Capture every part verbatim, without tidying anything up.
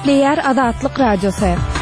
Depleyer Azatlyk Radiosu.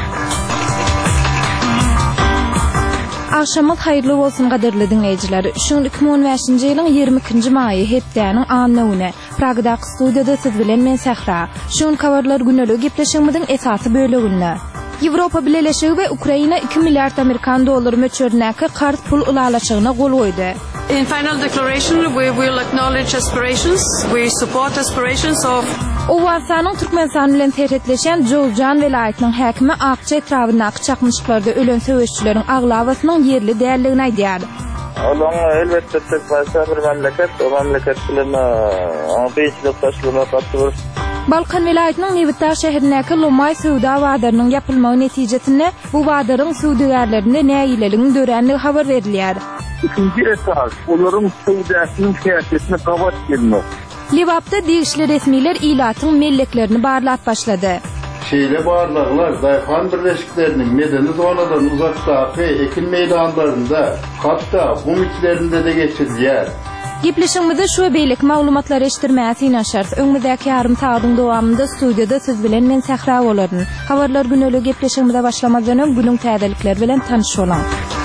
Akşamyz haýyrly bolsun gaderli dinleýijiler. Şu iki bin on beşinji ýylyň ýygrimi ikinji maýy hepdeniň anlawyny Pragda studiýada siz bilen men Sahra. Şun kawarlar günelük gepleşigimiziň esasy bölegini. Ýewropa Birleşigi we Ukraina iki milliard Amerikan dollary möçürnäki qarz pul ulalaşygyna gol goýdy. In final declaration, we will acknowledge aspirations. We support aspirations of Owasanyň Türkmenistan bilen terhetleşen Jowjan welaýatynyň häkimi Akça etrawynaky çakmyşyklarda ölen söwüşçüleriň aglawasynyň ýerli dälligini aýdýar. Olan elbette tek başa bir memleket, o memleket bilen beýçilik taşlygyna gatnaşýar. Balkan welaýatynyň Newta şäherindäki Lomay Suwda wadarynyň ýapylmagy netijesinde bu wadaryň suwdigarlaryny näýileligini dörenligi habar berilýär. İkinci esas, olaryň suwdasynyň siýasetine gabat gelmek. Liwapda degişli resmiler ilatyň melleklerini barlap başlady. Şeýle barlaglar Daýhan birleşikleriniň medeni zonadan uzakdaky ekin meýdanlarynda, hatda gum içlerinde de geçirilýär. Gepleşigimizde şu beýlik maglumatlar eşitdirmäsi naşar. Öňüňizdäki ýarym saýdyň dowamında studiýada siz bilen men Sahra bolaryn. Habarlar günelük gepleşigimize başlamadan öň günüň täzelikleri bilen tanyş bolan.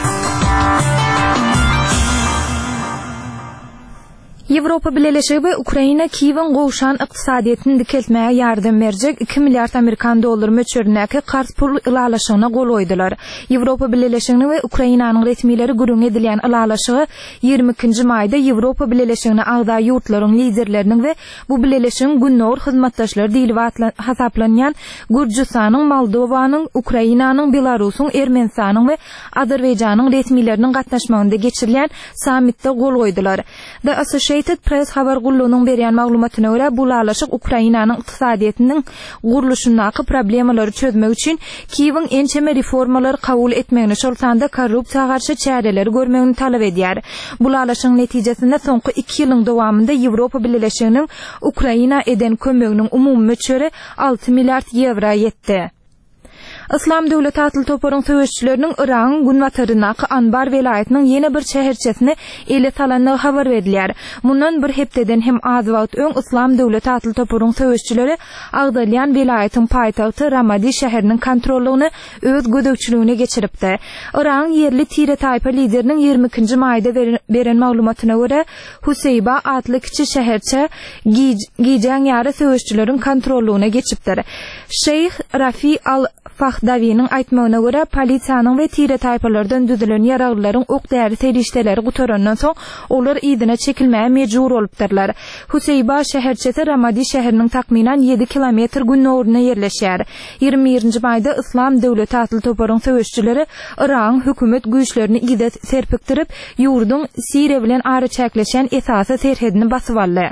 Ýewropa Birleşigi we Ukraina Kiýewiň gowşan ykdysadyetini dikeltmäge ýardam berjek iki milliard Amerikan dollary möçürnäki qarz pul ulalaşygyna gol goýdylar. Ýewropa Birleşigini we Ukrainanyň resmileri gürüň edilýän ulalaşygy ýygrimi ikinji maýda Ýewropa Birleşigine agda ýurtlaryň liderleriniň we bu birleşigiň günnäwr hyzmatdaşlary diýilip hasaplanýan Gürjistanyň, Moldowanyň, Ukrainanyň, Belarusyň, Ermenistanyň we Azerbaýjanyň resmileriniň gatnaşmagynda geçirilýän sammitde gol goýdylar. The Associated Press habar gullugynyň berýän maglumatyna görä bu ulalaşyk Ukrainanyň ykdysadyetiniň guruluşyndaky problemleri çözmek üçin Kiýewiň ençeme reformalary kabul etmegini şoltanda korrupsiýaga garşy çäreleri görmegini talap edýär. Bu ulalaşyň netijesinde soňky iki ýylyň dowamında Ýewropa Birleşiginiň Ukraina eden kömeginiň umumy möçüri alty milliard ýewro ýetdi. Islam döwleti atly toparyň söwüşçüleriniň Iran Günwatarynaky Anbar welaýatynyň ýene bir şäherçesine ele salandygy habar berilýär. Mundan bir hepdeden hem az wagt öň Islam döwleti atly toparyň söwüşçüleri Agdalyan welaýatynyň paýtagty Ramadi şäheriniň kontrollugyny öz gödökçüligine geçiripdi. Iran ýerli tire taýpa lideriniň ýygrimi ikinji maýda beren maglumatyna görä Huseyba atly kiçi şäherçe giýjän ýary söwüşçüleriň kontrollugyna geçipdir. Şeyh Rafi al Davynyň aýtmagyna görä polisiýanyň we tire taýpalardan düzülen ýaraglaryň ok däri serişdeleri gutarandan soň olar ýygyna çekilmäge mejbur bolupdyrlar. Huseyba şäherçesi Ramadi şäheriniň takminan ýedi kilometr günnäwrüne ýerleşýär. ýygrimi birinji maýda Islam döwleti atly toparyň söwüşçüleri Iran hökümet güýçlerini ýyda serpikdirip ýurdun Siriýa bilen ary çäkleşen esasy serhedini basyp aldy.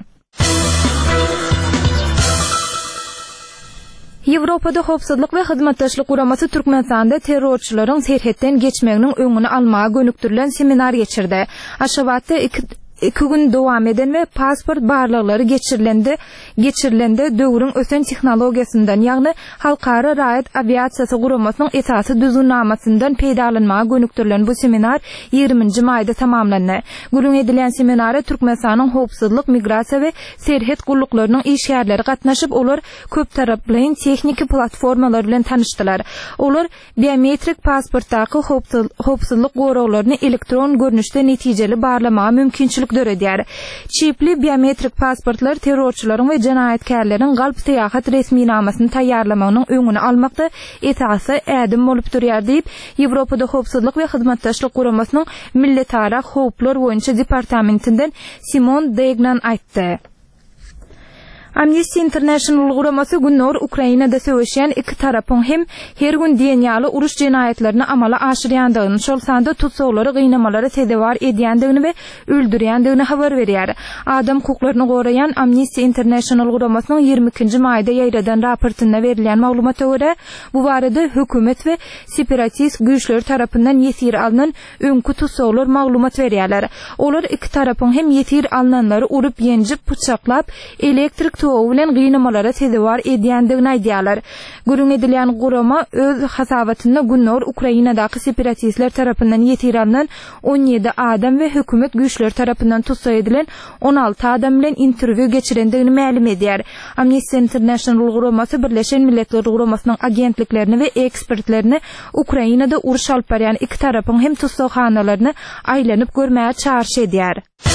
Ýewropada howpsuzlyk we hyzmatdaşlyk guramasy Türkmenistanda terrorçylaryň serhetden geçmeginiň öňüni almaga gönükdirilen seminar geçirdi. Aşgabatda iki iki gün dowam eden we pasport barlyklary geçirilende geçirilende döwrüň ösen tehnologiýasyndan ýagny halkara raýat aviasiýasy guramasynyň esasy düzünnamasyndan peýdalanmaga gönükdirilen bu seminar ýygrimiňji maýda tamamlandy. Gürüň edilen seminara Türkmenistanyň howpsuzlyk, migrasiýa we serhet gulluklarının işgärleri gatnaşyp olar köp taraply tehnik platformalar bilen tanışdylar. Olar biometrik pasportdaky howpsuzlyk goraglaryny elektron görnüşde netijeli barlamaga mümkinçilik döredýär. Çipli biometrik pasportlar terrorçylaryň we jinaýatkarlaryň galp seýahat resminamasyny taýýarlamagynyň öňüni almakda esasy ädim bolup durýar diýip Ýewropada howpsuzlyk we hyzmatdaşlyk guramasynyň milletara howplar boýunça departamentinden Simon Degnan aýtdy. Amnesty International guramasy günnäwr Ukrainada söwüşýän iki tarapyň hem her gün diýenýaly uruş jinaýatlaryny amala aşyrýandygyny, şol sanda tutsawlary gynamalara sedewar edýändigini we öldürýändigini habar berýär. Adam hukuklaryny goraýan Amnesty International guramasynyň ýygrimi ikinji maýda ýaýradan raportynda berilýän maglumata görä, bu barada hökümet we separatist güýçler tarapyndan ýetir alynan öňkü tutsawlar maglumat berýärler. Olar iki tarapyň hem ýetir alynanlary urup ýenjip, bıçaklap, elektrik soğuk bilen gynamalara tezewar edýändigini aýdýarlar. Gürün edilen gurama öz hasabatyna günler Ukrainadaky separatistler tarapyndan ýetirilen on ýedi adam we hökümet güýçleri tarapyndan tutsa edilen on alty adam bilen interwiu geçirendigini ma'lum edýär. Amnesty International guramasy Birleşen Milletler guramasynyň agentliklerini we ekspertlerini Ukrainada uruş alyp barýan iki tarapyň hem tutsakhanalaryny aýlanyp görmäge çağrış edýär.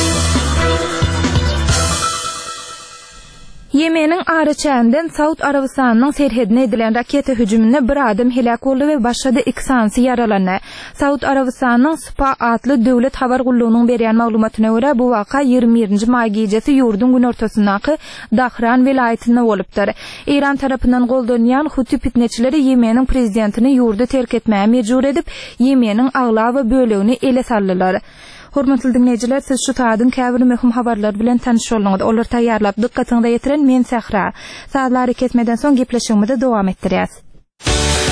Yemenin Araçandan Saud Arabistanynyň serhedine edilen raketa hüjüminde bir adam helak boldy we başga da iki sansy yaralandy. Saud Arabistanynyň Spa adly döwlet habar gullugynyň berýän maglumatyna görä bu waka ýygrimi birinji may gecesi ýurdun gün ortasyndaky Dahran welaýetinde bolupdyr. İran tarapyndan goldanýan Huti fitneçileri Yemenin prezidentini ýurdu terk etmäge mejbur edip Yemenin agla we bölegini ele saldylar. Hormatly dinleýijiler, siz şu taýdan käbir möhüm habarlar bilen tanyş bolňyz. Olar taýýarlap dikkatiňizde ýetiren men Sahra. Saatlar kesmeden soň gepleşigimizi dowam etdirýäs.